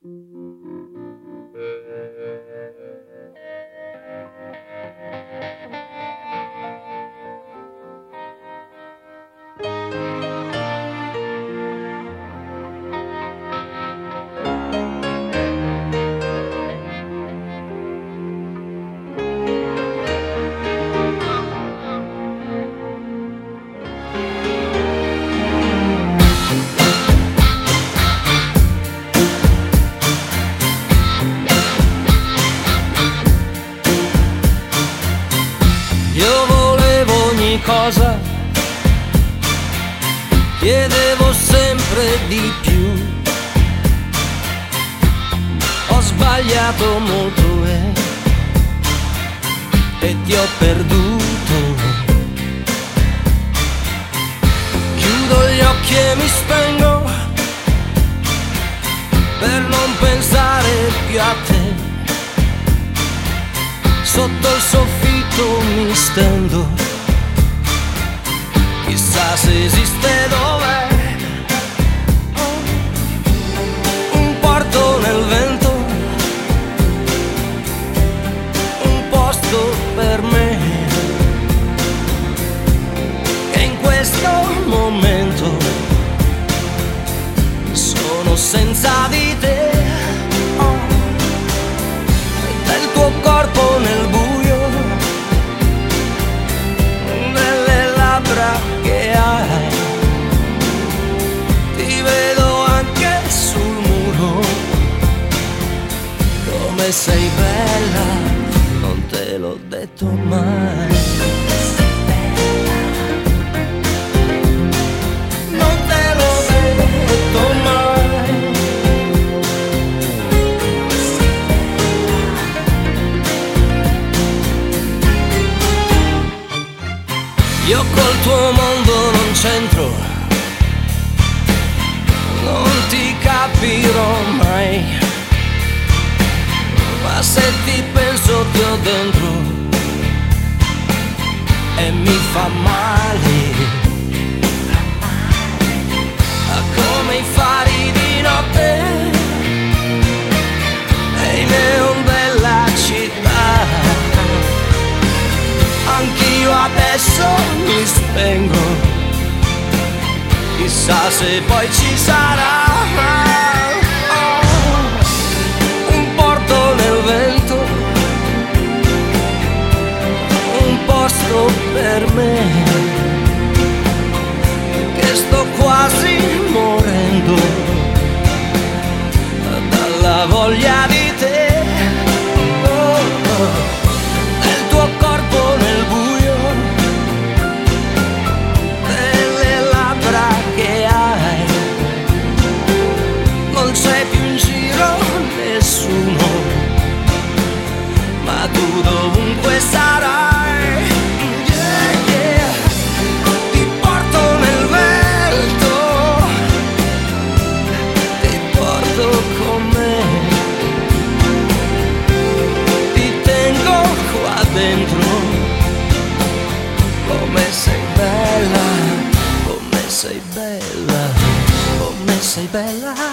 Io volevo ogni cosa, chiedevo sempre di più. Ho sbagliato molto e ti ho perduto. Chiudo gli occhi e mi spengo per non pensare più a te. Sotto il soffitto mi stendo, chissà se esiste, dov'è un porto nel vento, un posto per me, che in questo momento sono senza di te. Del tuo corpo nel buio, nelle labbra che hai, ti vedo anche sul muro. Come sei bella, non te l'ho detto mai. Non te l'ho detto mai. Io col tuo mondo non c'entro, non ti capirò mai, ma se ti penso ti ho dentro e mi fa male. Come i fari di notte e i neon della città, anch'io adesso mi spengo, chissà se poi ci sarà un porto nel vento, un posto per me, che sto quasi morendo dalla voglia di te. Del tuo corpo nel buio, delle labbra che hai, non c'è più in giro nessuno, ma tu dovunque sarai. Yeah, yeah. Ti porto nel vento, ti porto con me, ti tengo qua dentro. Come sei bella, come sei bella, come sei bella.